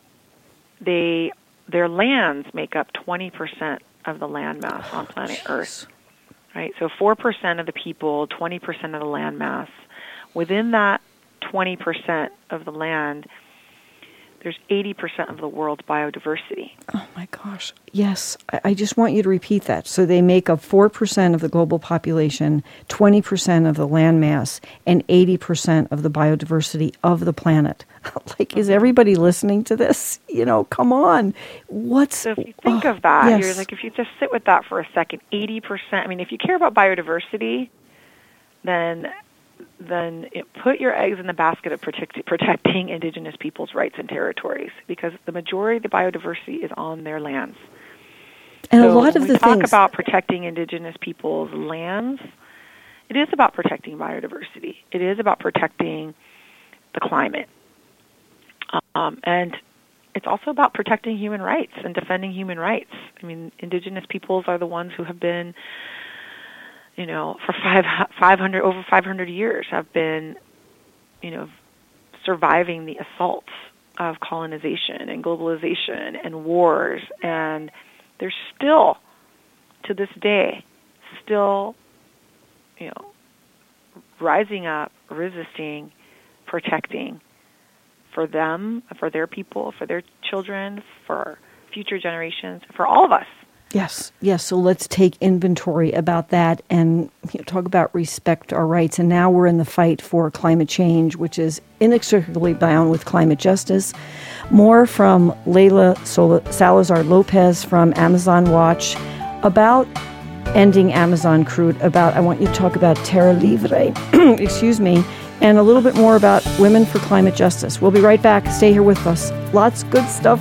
their lands make up 20% of the land mass on planet Earth. Right? So 4% of the people, 20% of the land mass. Within that 20% of the land, there's 80% of the world's biodiversity. Oh, my gosh. Yes. I just want you to repeat that. So they make up 4% of the global population, 20% of the land mass, and 80% of the biodiversity of the planet. Is everybody listening to this? Come on. So if you think of that, yes. You're if you just sit with that for a second, 80%, if you care about biodiversity, then put your eggs in the basket of protecting Indigenous people's rights and territories, because the majority of the biodiversity is on their lands. And so a lot of when the we talk things about protecting Indigenous people's lands, it is about protecting biodiversity. It is about protecting the climate. And it's also about protecting human rights and defending human rights. Indigenous peoples are the ones who have been, for 500 years have been, surviving the assaults of colonization and globalization and wars. And they're still, to this day, rising up, resisting, protecting for them, for their people, for their children, for future generations, for all of us. Yes. So let's take inventory about that and talk about respect our rights. And now we're in the fight for climate change, which is inextricably bound with climate justice. More from Layla Salazar Lopez from Amazon Watch about ending Amazon crude. I want you to talk about Terra Libre, excuse me, and a little bit more about Women for Climate Justice. We'll be right back. Stay here with us. Lots of good stuff.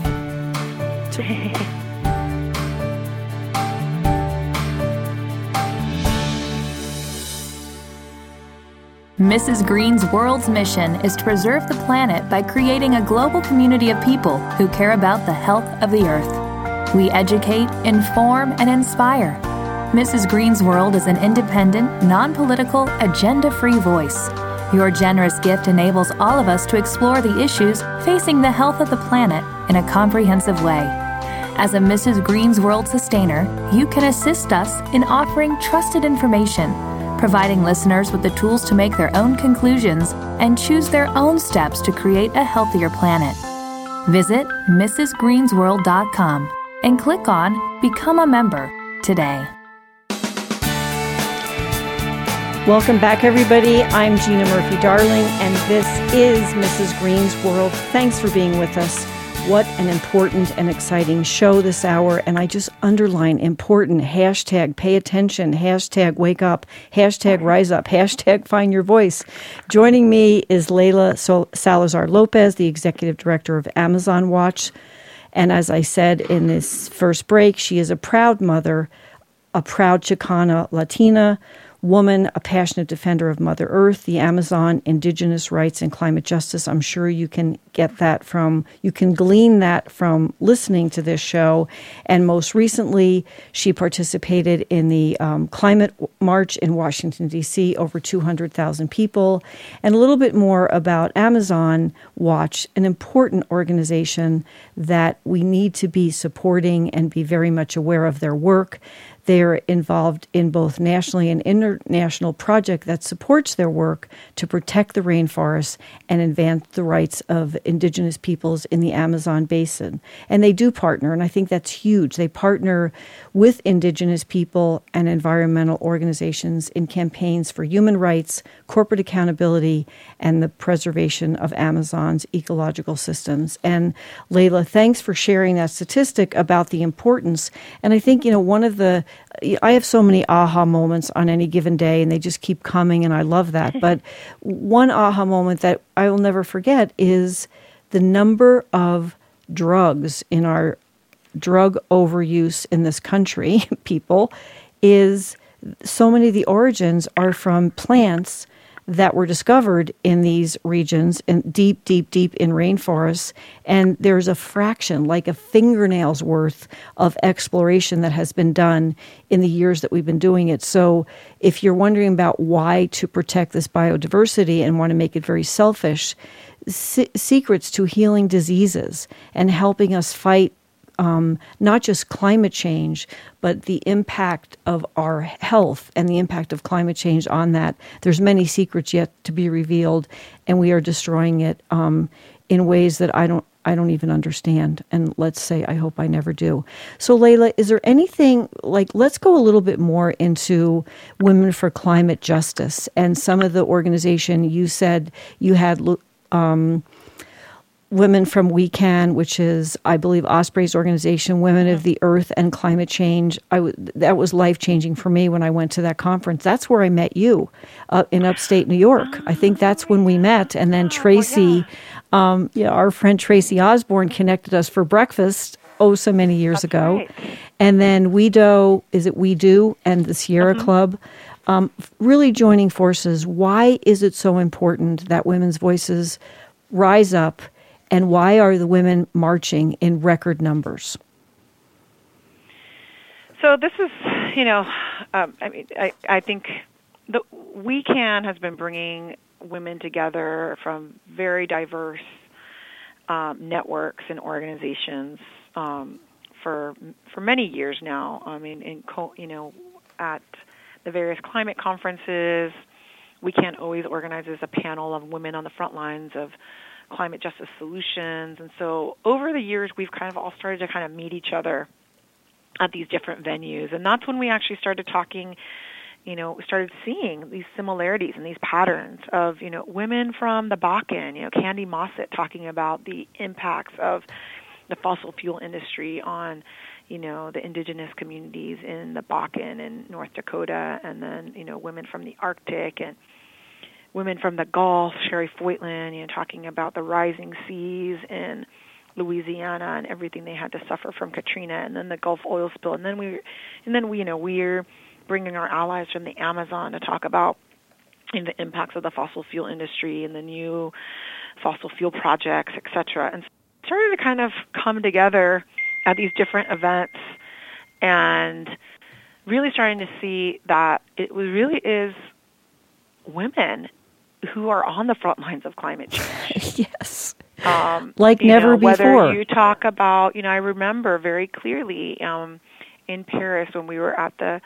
Mrs. Green's world's mission is to preserve the planet by creating a global community of people who care about the health of the earth. We educate, inform, and inspire. Mrs. Green's World is an independent, non-political, agenda-free voice. Your generous gift enables all of us to explore the issues facing the health of the planet in a comprehensive way. As a Mrs. Green's World sustainer, you can assist us in offering trusted information, providing listeners with the tools to make their own conclusions and choose their own steps to create a healthier planet. Visit MrsGreensWorld.com and click on Become a Member today. Welcome back, everybody. I'm Gina Murphy-Darling, and this is Mrs. Green's World. Thanks for being with us. What an important and exciting show this hour. And I just underline important. Hashtag pay attention. Hashtag wake up. Hashtag rise up. Hashtag find your voice. Joining me is Layla Salazar Lopez, the executive director of Amazon Watch. And as I said in this first break, she is a proud mother, a proud Chicana Latina woman, a passionate defender of Mother Earth, the Amazon, indigenous rights, and climate justice. I'm sure you can glean that from listening to this show. And most recently, she participated in the climate march in Washington, D.C., over 200,000 people. And a little bit more about Amazon Watch, an important organization that we need to be supporting and be very much aware of their work. They're involved in both nationally and international project that supports their work to protect the rainforests and advance the rights of indigenous peoples in the Amazon basin. And they do partner, and I think that's huge. They partner with indigenous people and environmental organizations in campaigns for human rights, corporate accountability, and the preservation of Amazon's ecological systems. And Layla, thanks for sharing that statistic about the importance. And I think, I have so many aha moments on any given day, and they just keep coming, and I love that. But one aha moment that I will never forget is the number of drugs in our drug overuse in this country, people, is so many of the origins are from plants that were discovered in these regions, in deep in rainforests. And there's a fraction, like a fingernail's worth of exploration that has been done in the years that we've been doing it. So if you're wondering about why to protect this biodiversity and want to make it very selfish, secrets to healing diseases and helping us fight not just climate change, but the impact of our health and the impact of climate change on that. There's many secrets yet to be revealed, and we are destroying it in ways that I don't even understand. And let's say, I hope I never do. So Layla, is there anything, let's go a little bit more into Women for Climate Justice and some of the organization. You said you had Women from We Can, which is, I believe, Osprey's organization, Women of the Earth and Climate Change. That was life-changing for me when I went to that conference. That's where I met you in upstate New York. I think that's when we met. And then Tracy, our friend Tracy Osborne connected us for breakfast so many years ago. Right. And then We Do and the Sierra Club, really joining forces. Why is it so important that women's voices rise up? And why are the women marching in record numbers? So this is, I think the We Can has been bringing women together from very diverse networks and organizations for many years now. I mean, at the various climate conferences, we can't always organize as a panel of women on the front lines of climate justice solutions. And so over the years, we've kind of all started to kind of meet each other at these different venues. And that's when we actually started talking, we started seeing these similarities and these patterns of, women from the Bakken, Candy Mossett talking about the impacts of the fossil fuel industry on, the indigenous communities in the Bakken and North Dakota, and then, women from the Arctic and women from the Gulf, Sherry Foytland, talking about the rising seas in Louisiana and everything they had to suffer from Katrina, and then the Gulf oil spill, and then we're bringing our allies from the Amazon to talk about the impacts of the fossil fuel industry and the new fossil fuel projects, et cetera. And started to kind of come together at these different events, and really starting to see that it really is women who are on the front lines of climate change. Yes. Like never before. Whether you talk about, I remember very clearly in Paris when we were at the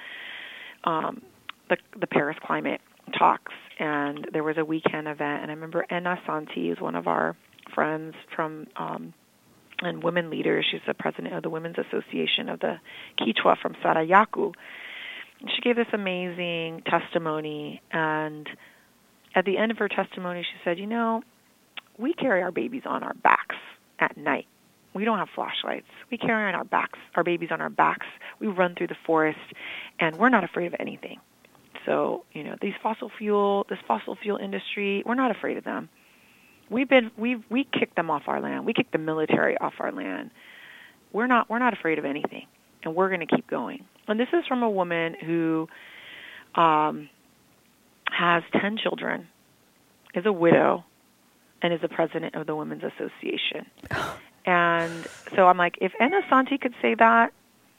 Paris climate talks, and there was a weekend event, and I remember Enna Santi is one of our friends from and women leaders. She's the president of the Women's Association of the Quechua from Sarayaku. She gave this amazing testimony, and at the end of her testimony, she said, we carry our babies on our backs at night. We don't have flashlights. We carry our babies on our backs. We run through the forest, and we're not afraid of anything. So, this fossil fuel industry, we're not afraid of them. We kicked them off our land. We kicked the military off our land. We're not afraid of anything, and we're going to keep going. And this is from a woman who has 10 children, is a widow, and is the president of the Women's Association. And so I'm like, if Enna Santi could say that,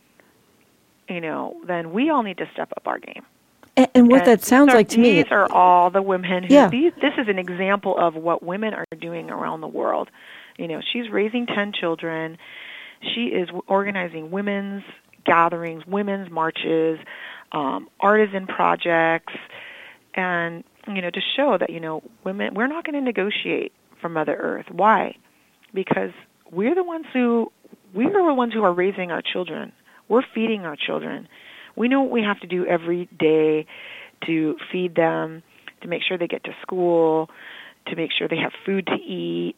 then we all need to step up our game. And what that sounds like to me... These are all the women who... This is an example of what women are doing around the world. She's raising 10 children. She is organizing women's gatherings, women's marches, artisan projects, and, to show that, women, we're not going to negotiate for Mother Earth. Why? Because we're the ones who are raising our children. We're feeding our children. We know what we have to do every day to feed them, to make sure they get to school, to make sure they have food to eat.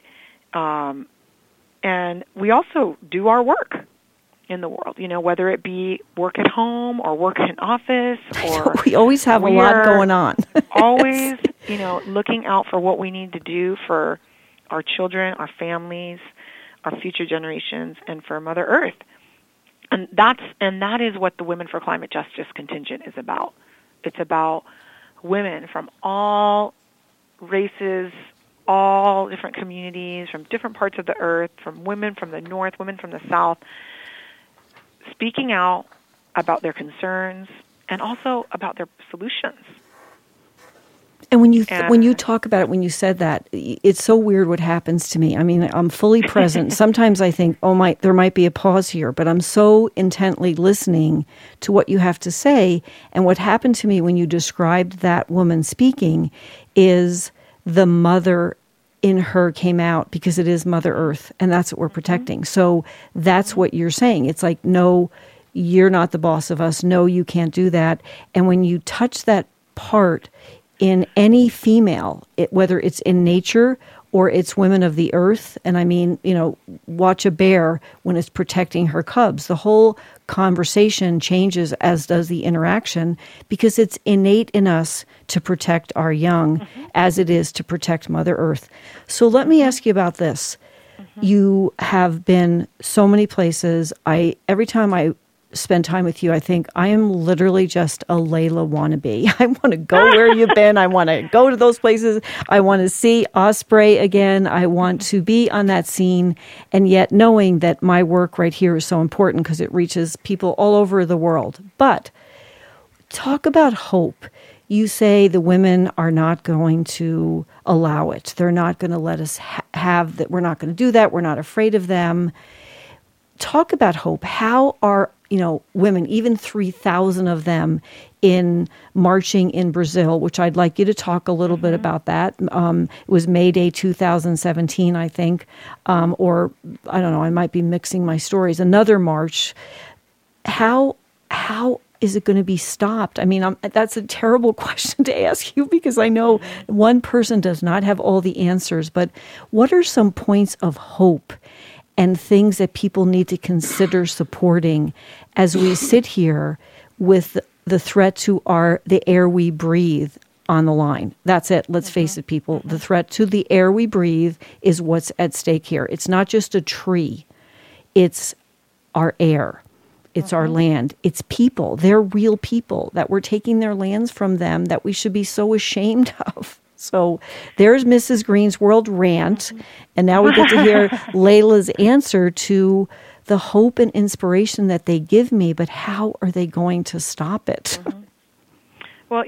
And we also do our work in the world, whether it be work at home or work in an office. Or we always have a lot going on. Always, looking out for what we need to do for our children, our families, our future generations, and for Mother Earth. And that is what the Women for Climate Justice contingent is about. It's about women from all races, all different communities, from different parts of the earth, from women from the north, women from the south, speaking out about their concerns and also about their solutions. And when you talk about it, when you said that, it's so weird what happens to me. I mean, I'm fully present. Sometimes I think, there might be a pause here, but I'm so intently listening to what you have to say. And what happened to me when you described that woman speaking is the mother in her came out, because it is Mother Earth, and that's what we're protecting. So that's what you're saying. It's like, no, you're not the boss of us. No, you can't do that. And when you touch that part in any female, whether it's in nature or it's women of the earth, and I mean, watch a bear when it's protecting her cubs. The whole conversation changes, as does the interaction, because it's innate in us to protect our young, as it is to protect Mother Earth. So let me ask you about this. You have been so many places. Every time I spend time with you, I think I am literally just a Layla wannabe. I want to go where you've been. I want to go to those places. I want to see Osprey again. I want to be on that scene. And yet knowing that my work right here is so important because it reaches people all over the world. But talk about hope. You say the women are not going to allow it. They're not going to let us have that. We're not going to do that. We're not afraid of them. Talk about hope. How are women, even 3,000 of them in marching in Brazil, which I'd like you to talk a little bit about that. It was May Day 2017, I think, or I don't know, I might be mixing my stories. Another march. How is it going to be stopped? I mean, that's a terrible question to ask you because I know one person does not have all the answers, but what are some points of hope and things that people need to consider supporting as we sit here with the threat to the air we breathe on the line? That's it. Let's face it, people. The threat to the air we breathe is what's at stake here. It's not just a tree. It's our air. It's our land. It's people. They're real people that we're taking their lands from them that we should be so ashamed of. So there's Mrs. Green's World rant. And now we get to hear Layla's answer to the hope and inspiration that they give me, but how are they going to stop it? Well,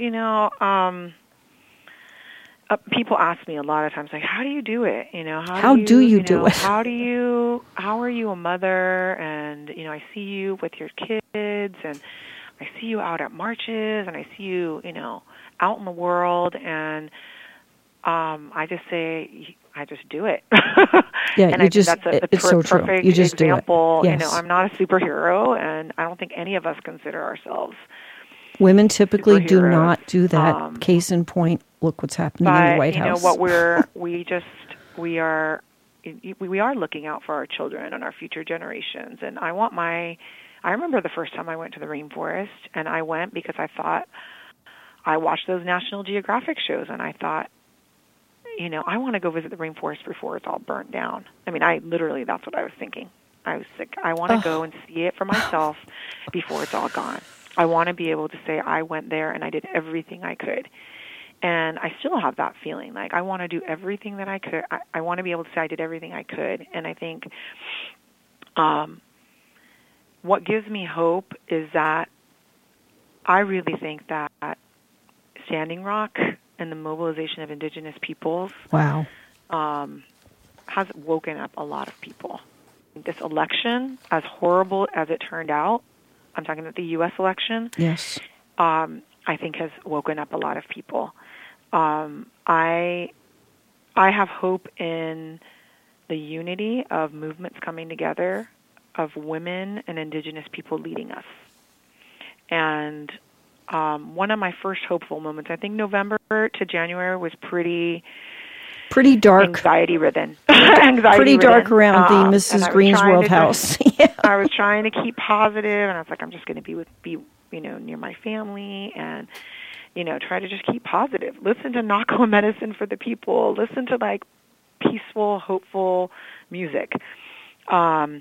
people ask me a lot of times, like, how do you do it? How do you do it? How are you a mother? And, I see you with your kids, and I see you out at marches, and I see you, out in the world, and I just say, I just do it. Yeah, and that's it's so true. Perfect You just example. do it. Yes. I'm not a superhero, and I don't think any of us consider ourselves. Women typically do not do that. Case in point, look what's happening in the White House. What we are looking out for our children and our future generations. And I remember the first time I went to the rainforest, and I went because I watched those National Geographic shows, and I thought, I want to go visit the rainforest before it's all burnt down. I mean, that's what I was thinking. I was sick. I want to go and see it for myself before it's all gone. I want to be able to say I went there and I did everything I could. And I still have that feeling. Like, I want to do everything that I could. I want to be able to say I did everything I could. And I think what gives me hope is that I really think that Standing Rock and the mobilization of Indigenous peoples has woken up a lot of people. This election, as horrible as it turned out, I'm talking about the U.S. election, yes, I think has woken up a lot of people. I have hope in the unity of movements coming together, of women and Indigenous people leading us. And one of my first hopeful moments, I think November to January was pretty dark, anxiety-ridden. Pretty dark around the Mrs. Green's World house. Yeah. I was trying to keep positive, and I was like, I'm just going to be near my family, and try to just keep positive. Listen to Nako Medicine for the People. Listen to peaceful, hopeful music. But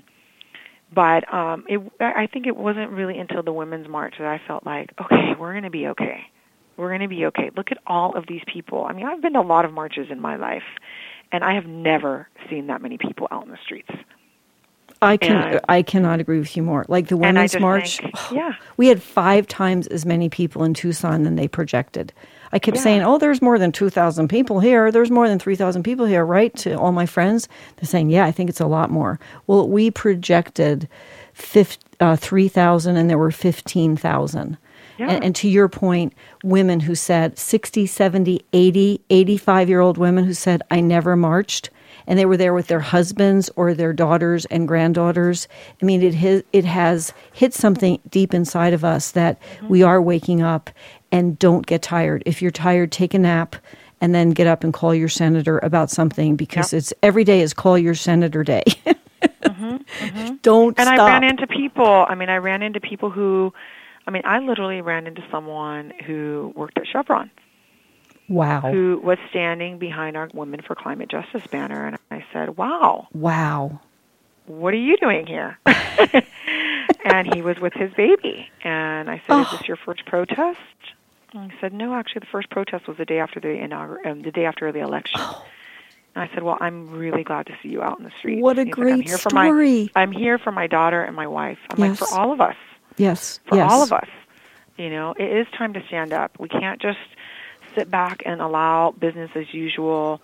I think it wasn't really until the Women's March that I felt like, okay, we're going to be okay. We're going to be okay. Look at all of these people. I mean, I've been to a lot of marches in my life, and I have never seen that many people out in the streets. I cannot agree with you more. Like the Women's March, we had 5 times as many people in Tucson than they projected. I kept saying, there's more than 2,000 people here. There's more than 3,000 people here, right? To all my friends. They're saying, yeah, I think it's a lot more. Well, we projected 3,000 and there were 15,000. Yeah. And to your point, women who said 60, 70, 80, 85-year-old women who said, I never marched. And they were there with their husbands or their daughters and granddaughters. I mean, it has hit something deep inside of us that we are waking up, and don't get tired. If you're tired, take a nap and then get up and call your senator about something, because it's every day is call your senator day. Don't stop. I ran into people. I ran into people who, I literally ran into someone who worked at Chevron. Wow. Who was standing behind our Women for Climate Justice banner. And I said, wow. What are you doing here? And he was with his baby. And I said, is this your first protest? And he said, no, actually the first protest was the day after the election. And I said, well, I'm really glad to see you out in the street. What a great story. I'm here for my daughter and my wife. I'm like, for all of us. Yes. For all of us. It is time to stand up. We can't just sit back and allow business as usual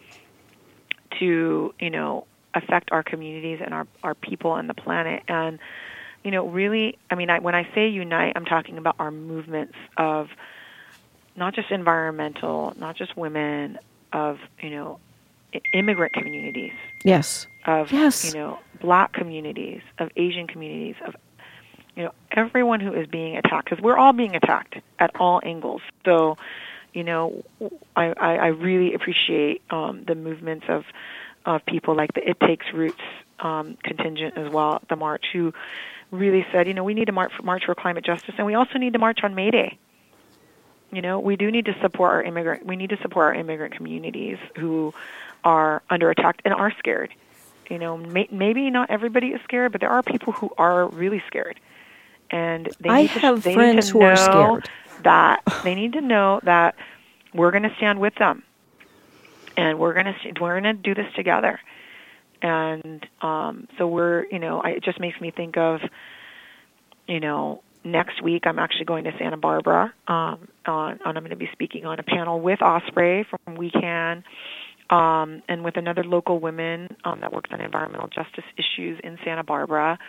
to, affect our communities and our people and the planet. And really, when I say unite, I'm talking about our movements of not just environmental, not just women, of, immigrant communities. Yes. Of, Black communities, of Asian communities, of, everyone who is being attacked, because we're all being attacked at all angles. So, I really appreciate the movements of people like the It Takes Roots contingent as well at the march, who really said, we need to march for climate justice, and we also need to march on May Day. We do need to support our immigrant communities who are under attack and are scared. Maybe not everybody is scared, but there are people who are really scared. And I have friends who are scared. They need to know that we're going to stand with them, and we're going to do this together. And so it just makes me think of, next week I'm actually going to Santa Barbara, and I'm going to be speaking on a panel with Osprey from We Can, and with another local woman that works on environmental justice issues in Santa Barbara.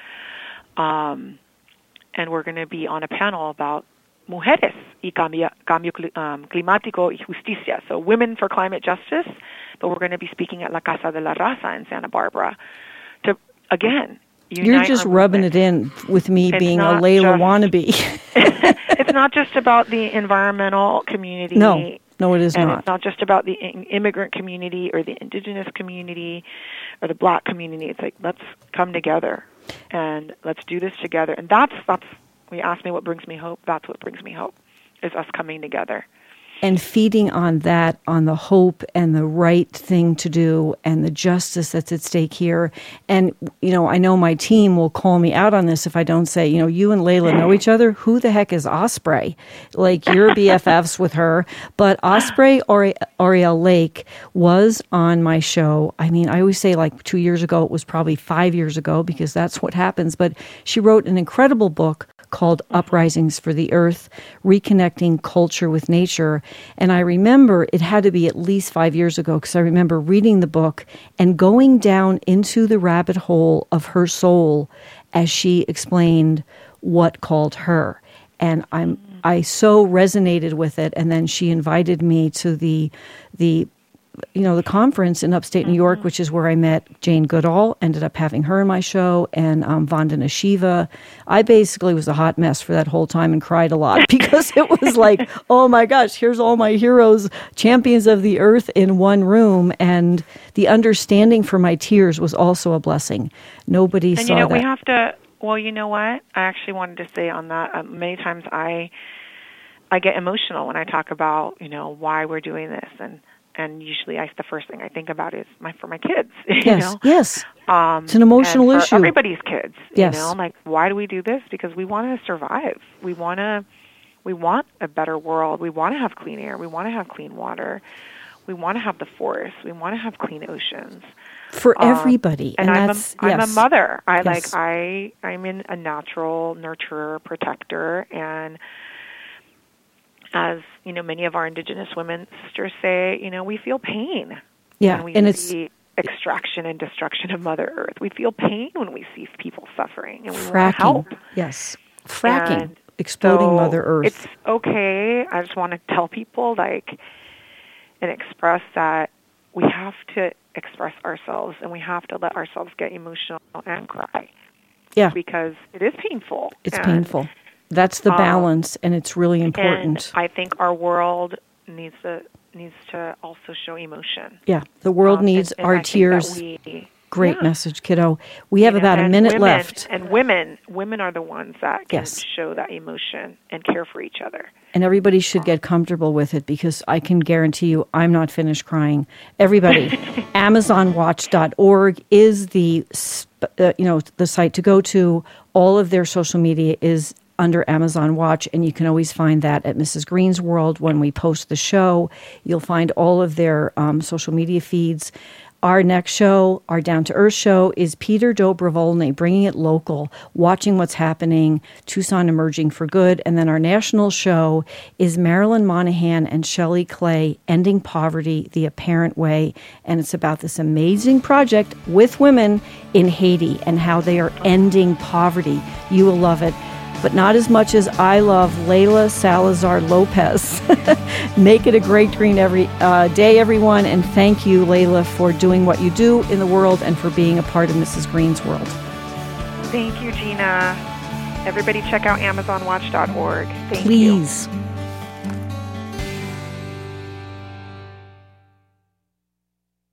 And we're going to be on a panel about mujeres y cambio climático y justicia. So women for climate justice, but we're going to be speaking at La Casa de la Raza in Santa Barbara to, again, unite. You're just rubbing it in with me being a Layla wannabe. It's not just about the environmental community. No, it is and not. It's not just about the immigrant community or the indigenous community or the Black community. It's like, let's come together and let's do this together. And that's when you ask me what brings me hope, that's what brings me hope, is us coming together. And feeding on that, on the hope and the right thing to do and the justice that's at stake here. And, I know my team will call me out on this if I don't say, you and Layla know each other. Who the heck is Osprey? Like, you're BFFs with her. But Osprey Ariel Lake was on my show. I always say like 2 years ago. It was probably 5 years ago, because that's what happens. But she wrote an incredible book called Uprisings for the Earth, Reconnecting Culture with Nature. And I remember it had to be at least 5 years ago, because I remember reading the book and going down into the rabbit hole of her soul as she explained what called her. And I so resonated with it. And then she invited me to the conference in upstate New York, which is where I met Jane Goodall, ended up having her in my show, and Vandana Shiva. I basically was a hot mess for that whole time and cried a lot, because it was like, oh my gosh, here's all my heroes, champions of the earth in one room. And the understanding for my tears was also a blessing. Nobody saw that. We have to, well, you know what? I actually wanted to say on that, many times I get emotional when I talk about, why we're doing this. And usually the first thing I think about is for my kids. Yes. It's an emotional issue. Everybody's kids. Yes. Like, why do we do this? Because we want to survive. We want a better world. We want to have clean air. We want to have clean water. We want to have the forests. We want to have clean oceans. For everybody. And I'm a mother. I'm in a natural nurturer, protector, and as many of our Indigenous women sisters say, we feel pain. Yeah, when we see extraction and destruction of Mother Earth. We feel pain when we see people suffering, and we want to help. Yes, fracking, exploding Mother Earth. It's okay. I just want to tell people, and express that we have to express ourselves, and we have to let ourselves get emotional and cry. Yeah, because it is painful. It's painful. That's the balance, and it's really important. And I think our world needs to also show emotion. Yeah, the world needs our tears. Great message, kiddo. We have about a minute left. And women are the ones that can show that emotion and care for each other. And everybody should get comfortable with it, because I can guarantee you I'm not finished crying. Everybody, AmazonWatch.org is the site to go to. All of their social media is under Amazon Watch, and you can always find that at Mrs. Green's World when we post the show. You'll find all of their social media feeds. Our next show, our Down to Earth show, is Peter Dobrovolny, bringing it local, watching what's happening, Tucson emerging for good. And then our national show is Marilyn Monahan and Shelley Clay, Ending Poverty the Apparent Way. And it's about this amazing project with women in Haiti and how they are ending poverty. You will love it, but not as much as I love Layla Salazar Lopez. Make it a great green every day, everyone. And thank you, Layla, for doing what you do in the world and for being a part of Mrs. Green's world. Thank you, Gina. Everybody check out AmazonWatch.org. Thank you. Please.